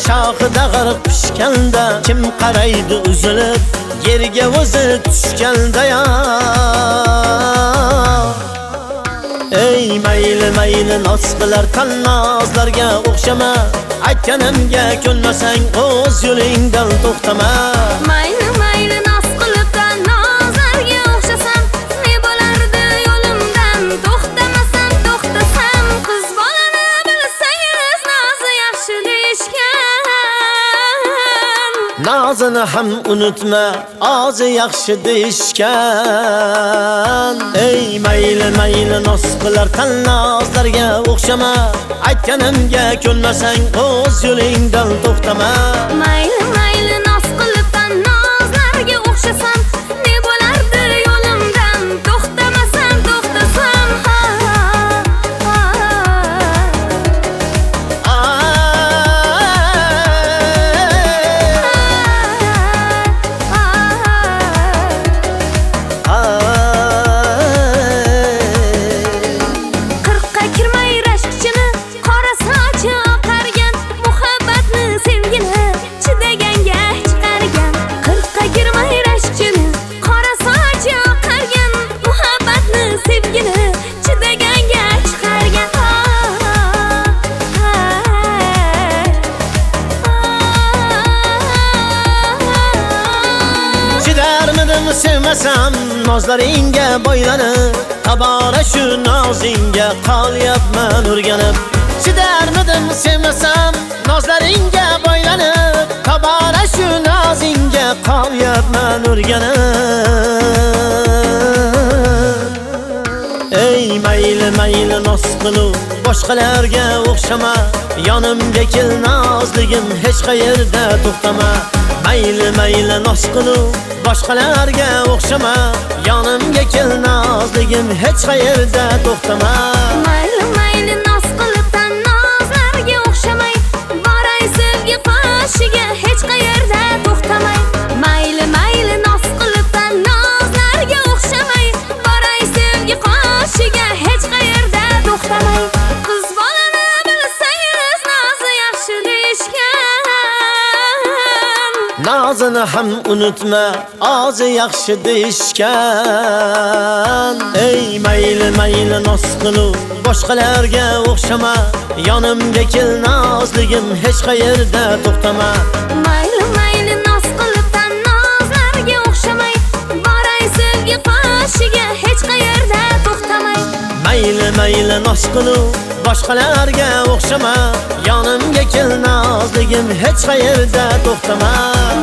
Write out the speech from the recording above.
shoxida g'arq pishganda kim qaraydi uzilib yerga o'zi tushganda ya. Ey mayli mayli noz qilar tannozlarga o'xshama, aytganimga ko'nmasang o'z yo'lingdan to'xtama. Mayli mayli noz qilib tannozlarga o'xshasam, ne bo'lardi yo'limdan to'xtamasam, to'xtasam. Qiz bolani bilsangiz nozi yaxshi deyishgan. Nozini ham unutma, ozi yaxshi deyishgan. Ey mayli mayli noz qilar tannozlarga o'xshama, aytganimga ko'nmasang o'z yo'lingdan to'xtama. Mayli mayli noz qilib tannozlarga o'xshasam, ne bo'lardi yo'limdan to'xtamasam, to'xtasam. Qirqqa kirmay rashkchini qora sochi oqargan, muhabbatni sevgini chidaganga chiqargan. Qirqqa kirmay rashkchini qora sochi oqargan, muhabbatni sevgini chidaganga chiqargan. Chidarmidim sevmasam nozlaringga boylanib, tabora shu nozingga qolyapman o'rganib. Chidarmidim sevmasam nozlaringga boylanib, tabora shu nozingga qolyapman o'rganib. Ey mayli mayli noz qilib boshqalarga o'xshama, yonimga kel nozligim hech qayerda to'xtama. Mayli mayli noz qilib boshqalarga o'xshama, yonimga kel nozligim hech qayerda to'xtama. Mayli mayli noz qilib tannozlarga o'xshamay, boray sevgi qoshiga hech qayerda to'xtamay. Mayli mayli noz qilib tannozlarga o'xshamay, boray sevgi qoshiga hech qayerda to'xtamay. Qiz bolani bilsangiz nozi yaxshi deyishgan. Nozini ham unutma, ozi yaxshi deyishgan. Ey mayli mayli noz qilib boshqalarga o'xshama, yonimga kel nozligim hech qayerda to'xtama. Mayli mayli noz qilib tannozlarga o'xshamay, boray sevgi qoshiga hech qayerda to'xtamay. Mayli mayli noz qilib boshqalarga o'xshama, yonimga kel nozligim hech qayerda to'xtama.